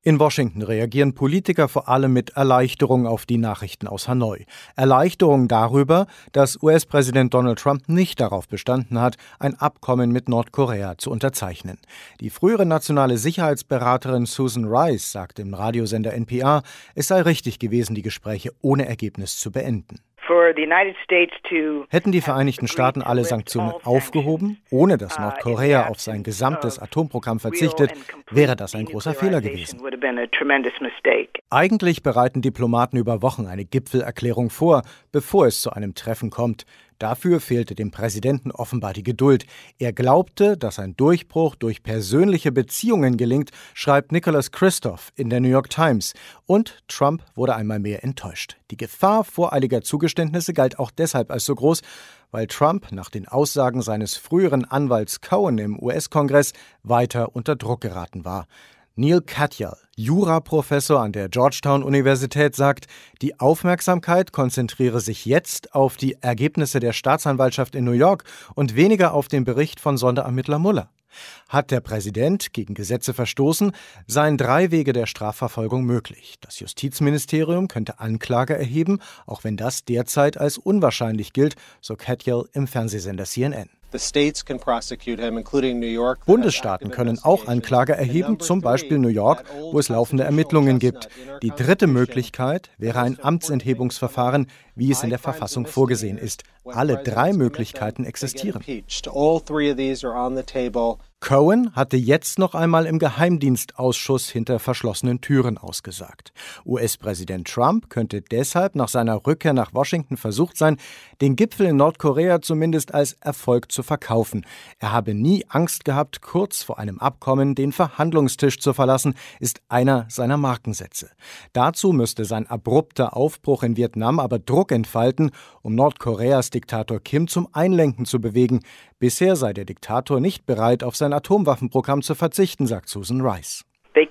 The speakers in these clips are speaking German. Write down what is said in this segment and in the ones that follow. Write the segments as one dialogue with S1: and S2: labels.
S1: In Washington reagieren Politiker vor allem mit Erleichterung auf die Nachrichten aus Hanoi. Erleichterung darüber, dass US-Präsident Donald Trump nicht darauf bestanden hat, ein Abkommen mit Nordkorea zu unterzeichnen. Die frühere nationale Sicherheitsberaterin Susan Rice sagt im Radiosender NPR, es sei richtig gewesen, die Gespräche ohne Ergebnis zu beenden. Hätten die Vereinigten Staaten alle Sanktionen aufgehoben, ohne dass Nordkorea auf sein gesamtes Atomprogramm verzichtet, wäre das ein großer Fehler gewesen. Eigentlich bereiten Diplomaten über Wochen eine Gipfelerklärung vor, bevor es zu einem Treffen kommt. Dafür fehlte dem Präsidenten offenbar die Geduld. Er glaubte, dass ein Durchbruch durch persönliche Beziehungen gelingt, schreibt Nicholas Kristof in der New York Times. Und Trump wurde einmal mehr enttäuscht. Die Gefahr voreiliger Zugeständnisse galt auch deshalb als so groß, weil Trump nach den Aussagen seines früheren Anwalts Cohen im US-Kongress weiter unter Druck geraten war. Neil Katyal, Juraprofessor an der Georgetown-Universität, sagt, die Aufmerksamkeit konzentriere sich jetzt auf die Ergebnisse der Staatsanwaltschaft in New York und weniger auf den Bericht von Sonderermittler Mueller. Hat der Präsident gegen Gesetze verstoßen, seien 3 Wege der Strafverfolgung möglich. Das Justizministerium könnte Anklage erheben, auch wenn das derzeit als unwahrscheinlich gilt, so Katyal im Fernsehsender CNN. Bundesstaaten können auch Anklage erheben, zum Beispiel New York, wo es laufende Ermittlungen gibt. Die dritte Möglichkeit wäre ein Amtsenthebungsverfahren, wie es in der Verfassung vorgesehen ist. Alle 3 Möglichkeiten existieren. Cohen hatte jetzt noch einmal im Geheimdienstausschuss hinter verschlossenen Türen ausgesagt. US-Präsident Trump könnte deshalb nach seiner Rückkehr nach Washington versucht sein, den Gipfel in Nordkorea zumindest als Erfolg zu verkaufen. Er habe nie Angst gehabt, kurz vor einem Abkommen den Verhandlungstisch zu verlassen, ist einer seiner Markensätze. Dazu müsste sein abrupter Aufbruch in Vietnam aber Druck entfalten, um Nordkoreas Diktator Kim zum Einlenken zu bewegen. Bisher sei der Diktator nicht bereit, auf sein Atomwaffenprogramm zu verzichten, sagt Susan Rice.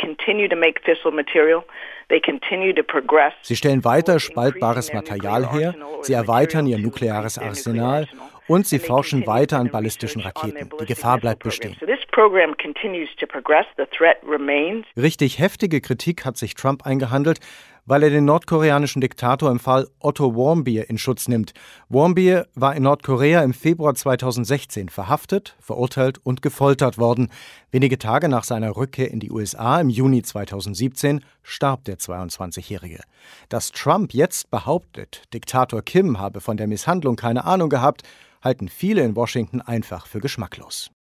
S1: Sie stellen weiter spaltbares Material her, sie erweitern ihr nukleares Arsenal und sie forschen weiter an ballistischen Raketen. Die Gefahr bleibt bestehen. Richtig heftige Kritik hat sich Trump eingehandelt, weil er den nordkoreanischen Diktator im Fall Otto Warmbier in Schutz nimmt. Warmbier war in Nordkorea im Februar 2016 verhaftet, verurteilt und gefoltert worden. Wenige Tage nach seiner Rückkehr in die USA im Juni 2017 starb der 22-Jährige. Dass Trump jetzt behauptet, Diktator Kim habe von der Misshandlung keine Ahnung gehabt, halten viele in Washington einfach für geschmacklos.